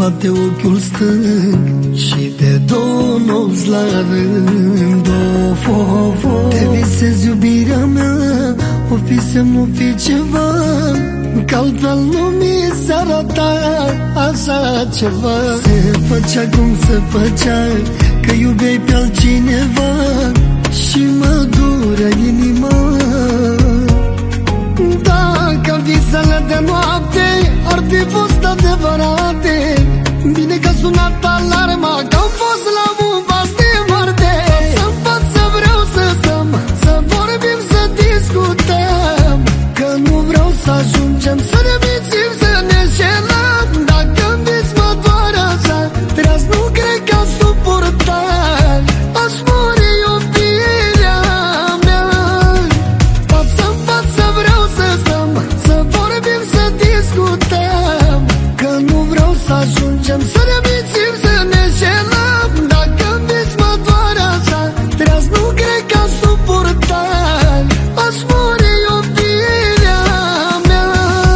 bate ochiul stâng și de două nopți la rând. Of, of, of, te visezi iubirea mea, o fi semn, o fi ceva, că altfel nu mi s-a arătat așa ceva. Se făcea cum se făcea, că iubeai pe altcineva și mă durea inima. Dacă visele de noapte ar fi fost adevărate, bine că a sunat alarma, că am fost la un pas de moarte. Să-mi fac să vreau să stăm, să vorbim, să discutăm, că nu vreau să ajungem să ne mințim, să ne înșelăm. Dacă-mi vis mă doar așa, treaz nu cred că am suportat, aș muri iubirea mea. Față-mi față vreau să stăm, să vorbim, să discutăm, că nu vreau să ajungem să ne mințim, să ne înșelăm. Dacă-mi vis mă doar așa, treaz nu cred că am suportat, aș muri iubirea mea.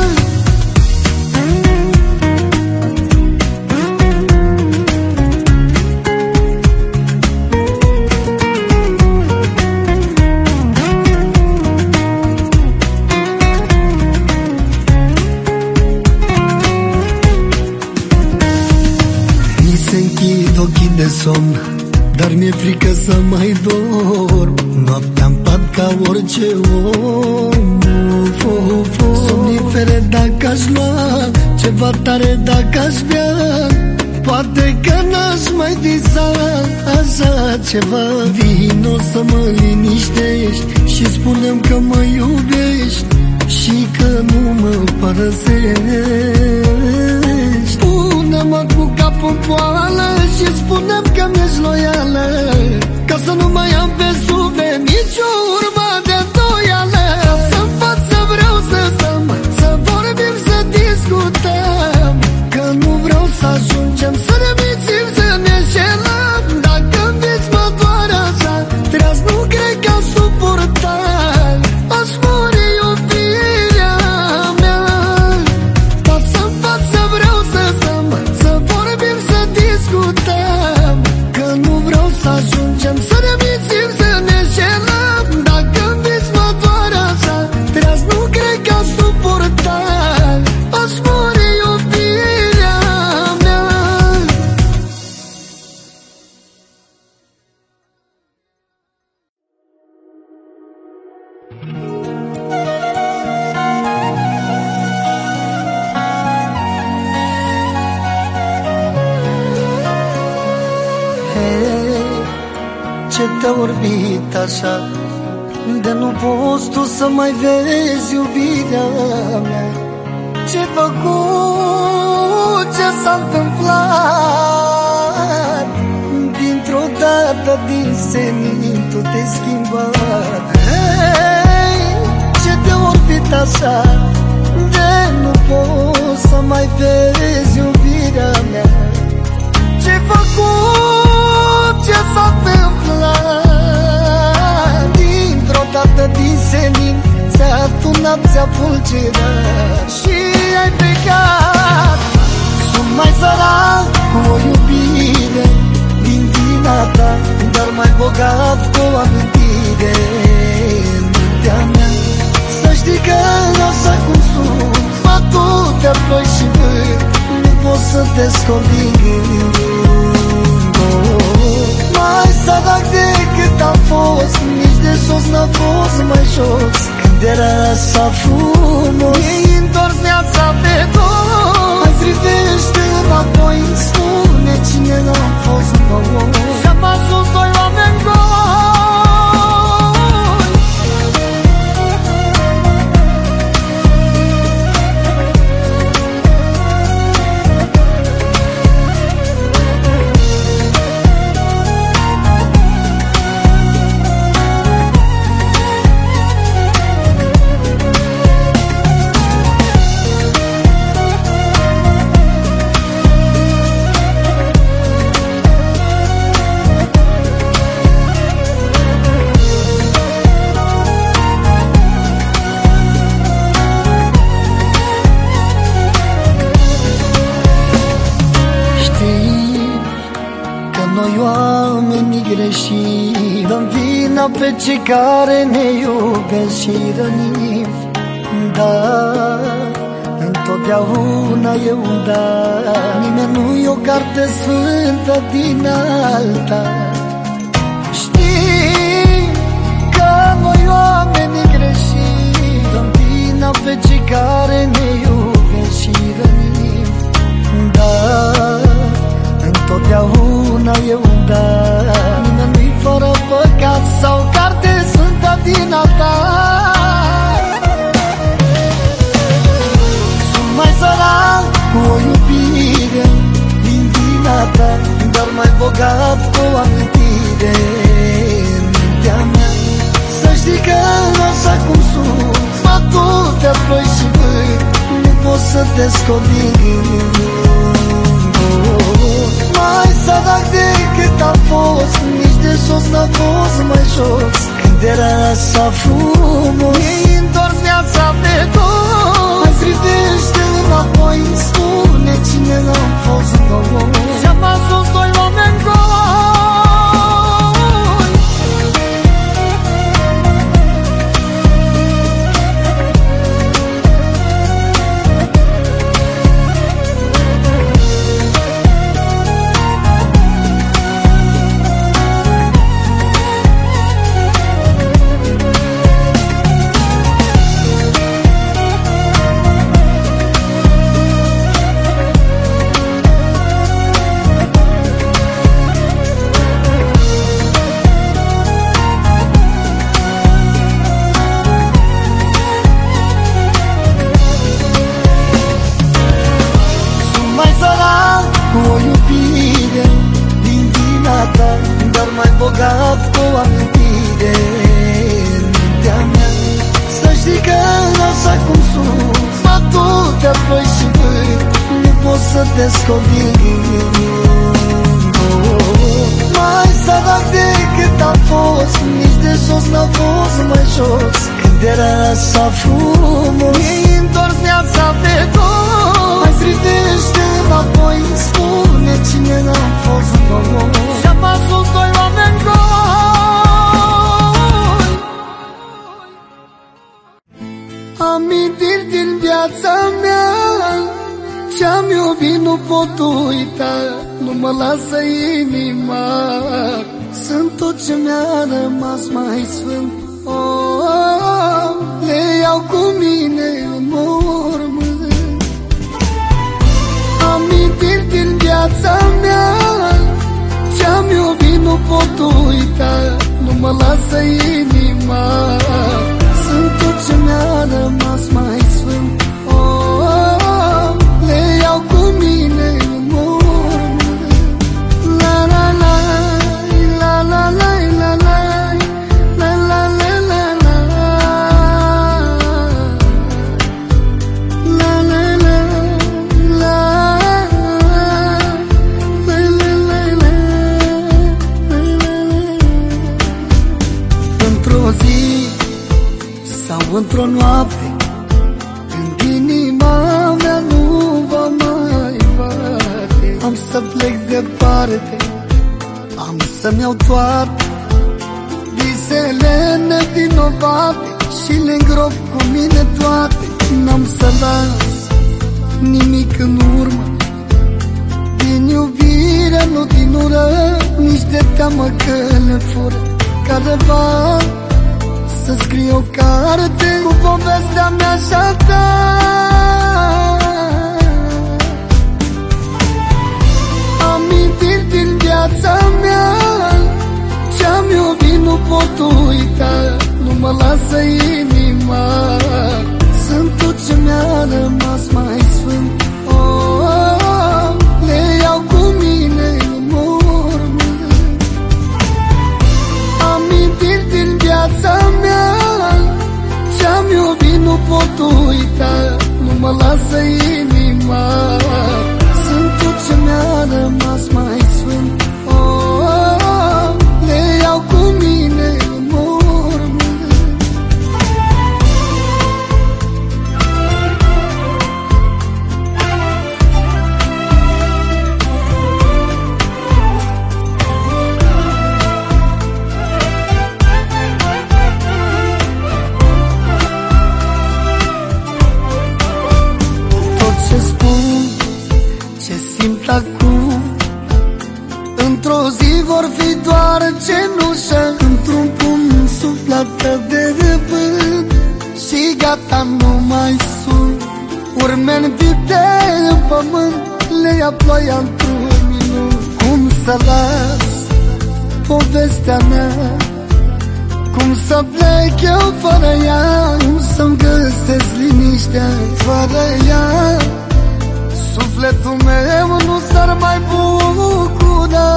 Mi se închid ochii de somn, dar mi-e frică să mai dorm. Noaptea-n pat ca orice om. Somnifere dacă aș lua, ceva tare dacă aș bea, poate că n-aș mai visa așa ceva. Vino să mă liniștești și spune-mi că mă iubești și că nu mă părăsești. Pune-mă cu capul în poală și spune-mi că mi-ești loială, ca să nu mai am pe suflet nicio urmă de îndoială. Să-mi fac să vreau să stăm, să vorbim, să discutăm, că nu vreau să ajungem să ne mințim, să ne înșelăm. Dacă-mi vis mă doar așa, treaz nu cred că am suportat, aș muri iubirea mea. Față-mi față vreau să stăm, să vorbim, să discutăm, că nu vreau să ajungem să ne mințim, să ne înșelăm. Dacă-mi vis mă doar așa, treaz nu cred că am suportat, aș muri iubirea mea. Hei, ce te-a orbit așa, de nu poți tu să mai vezi iubirea mea? Ce-ai făcut, ce s-a întâmplat? Dintr-o dată din senin tu te-ai schimbat. Hei, ce te-a orbit așa, de nu poți să mai vezi iubirea mea? Ce-ai făcut, ce s-a întâmplat? Dintr-o dată din senin ți-a tunat, ți-a fulgerat și ai plecat. Sunt mai sărac cu o iubire din vina ta, dar mai bogat cu o amintire în mintea mea. Să știi că așa cum sunt, atâtea ploi și vânt, nu pot să te scot din gând. Mai sărac decât am fost, nici de jos n-a fost mai jos, când era așa frumos. Mi-ai întors viața pe dos, mai privește înapoi, spune cine n-am fost noi, și-am ajuns doi oameni goi. noi oamenii greșiți dăm vina pe cei care ne iubesc și rănim. Dar întotdeauna e un dar, nimeni nu-i o carte sfântă din alta. Știi că noi oamenii greșiți dăm vina pe cei care ne iubesc și rănim. Dar întotdeauna e un dar, nimeni nu-i fără păcat sau carte sfântă din altar. Sunt mai sărac cu o iubire din vina ta, dar mai bogat cu o amintire în mintea mea. Să știi că așa cum sunt, atâtea ploi și vânt, nu pot să te scot din gând. Mai sărac decât am fost, nici de jos n-a fost mai jos, când era așa frumos. Mi-ai întors viața de dos, mai privește înapoi, spune cine am fost noi, și-am ajuns doi oameni goi. Dar mai bogat cu o amintire în mintea mea. Să știi că așa cum sunt, atâtea ploi și vânt, nu pot să te scot din gând. Mai sărac decât am fost, nici de jos n-a fost mai jos, când era așa frumos. Mi-ai întors viața de dos, mai privește înapoi, spune cine am fost noi, și-am ajuns doi oameni goi. Amintiri din viața mea, ce-am iubit nu pot uita, nu mă lasă inima, sunt tot ce mi-a rămas mai sfânt. Oh, le iau cu mine în mormânt. Amintiri din viața mea, ce-am iubit nu pot uita, nu mă lasă inima, sunt tot ce mi-a rămas mai sfânt. Oh, le iau cu mine în mormânt. La la la, la la la, la la, la la la la la, la la la la, la la la. Într-o zi sau într-o noapte, când inima mea nu va mai bate, am să plec departe, am să-mi iau toate visele nevinovate și le îngrop cu mine toate. N-am să las nimic în urmă, din iubire, nu din ură, nici de teamă că le fură careva. Să scriu o carte cu povestea mea și a ta. Amintiri din viața mea, ce-am iubit nu pot uita, nu mă lasă inima, sunt tot ce mi-a rămas mai sfânt. Oh, le iau cu mine în mormânt. Amintiri din viața mea, ce-am iubit nu pot uita, nu mă lasă inima, sunt tot ce mi-a rămas mai sfânt. Oh, le iau cu mine în mormânt. într-o zi vor fi doar cenușă într-un pumn suflată de vânt. Și gata, nu mai sunt urme învite în pământ, le ia ploaia într-un minut. Cum să las povestea mea, cum să plec eu fără ea, cum să-mi găsesc liniștea fără ea. Sufletul meu nu s-ar mai bucura.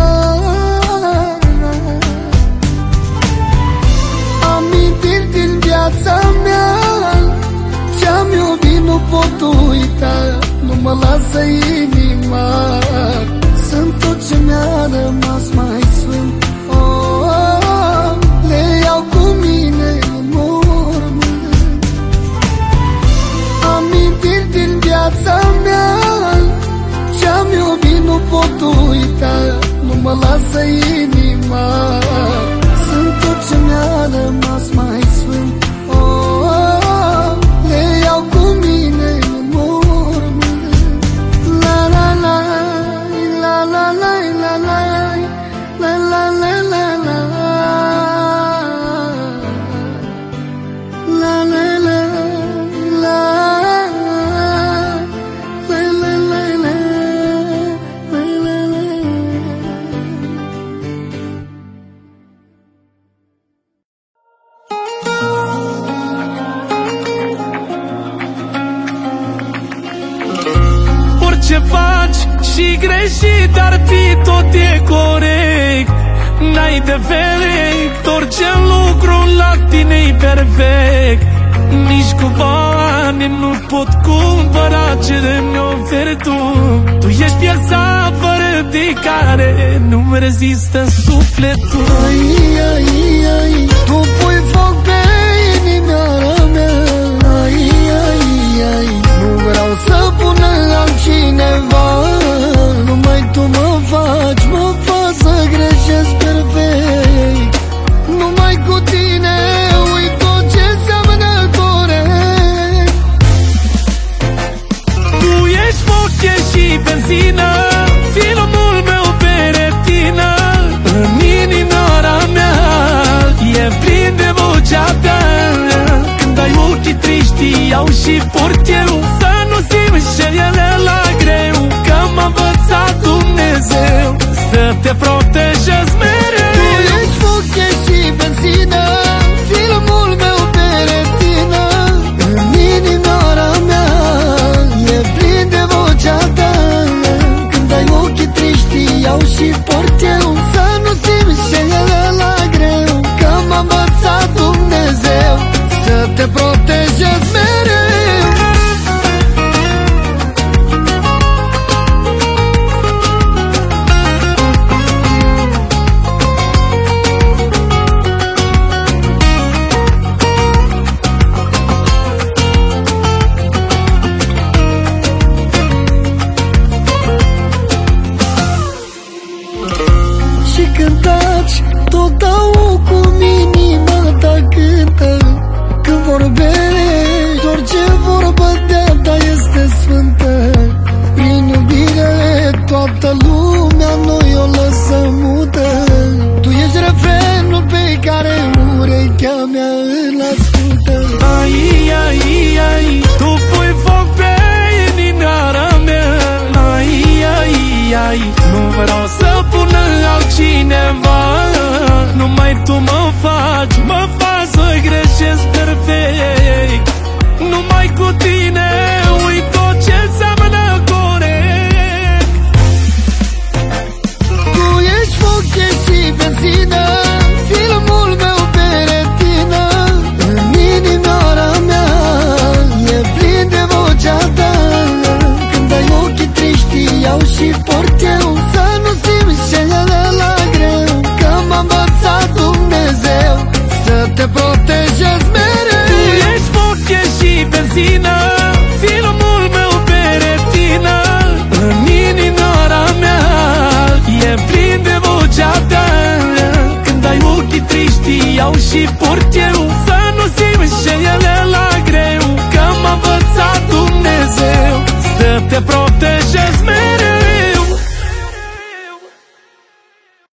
Amintiri din viața mea, ce-am iubit nu pot uita, nu mă lasă inima. Sunt tot ce mi-a rămas mai sfânt, le iau cu mine în mormânt. Amintiri din viața mea, ce-am iubit nu pot uita, nu mă lasă inima. Sunt tot ce mi-a rămas mai sfânt, le iau cu mine în mormânt. La la la, la la la, la la la, la la la la, la la la la, la la la la. Orice faci și greșit ar fi, tot e corect. N-ai defect, orice lucru la tine-i perfect. Nici cu bani nu pot cumpăra ce mi oferi tu. Tu ești piesa fără de care nu-mi rezistă sufletul. Ai, ai, ai, tu pui foc pe inimioara mea. Ai, ai, ai, nu vreau să pună altcineva. Numai tu mă faci să greșesc perfect. Numai cu tine uit tot ce înseamnă corect. Tu ești foc, ești și benzină, filmul meu pe retină. În inimioara mea e plin de vocea ta. Când ai ochii triști, iau și port eu să nu simți ce ele la greu. Că m-a învățat Dumnezeu să te protejezi mereu. Tu ești foc, ești și benzină, filmul meu pe retină. În inimioara mea e plin de vocea ta. Când ai ochii triști, iau și port eu să nu simți ce ele la greu. Că m-a învățat Dumnezeu să te protejezi mereu. Și când taci, tot au cum inima ta cântă. Când vorbești, orice vorbă de-a ta este sfântă. Prin iubire toată lumea noi o lăsăm mută. Tu ești refrenul pe care urechea mea îl ascultă. Ai, ai, ai, tu pui foc pe inimioara mea. Ai, ai, ai, nu vreau să pună altcineva. Numai tu mă faci să greșesc perfect. Numai cu tine uit tot ce înseamnă corect. Tu ești foc, ești și benzină, filmul meu pe retină. În inimioara mea e plin de vocea ta. Când ai ochii triști, iau și port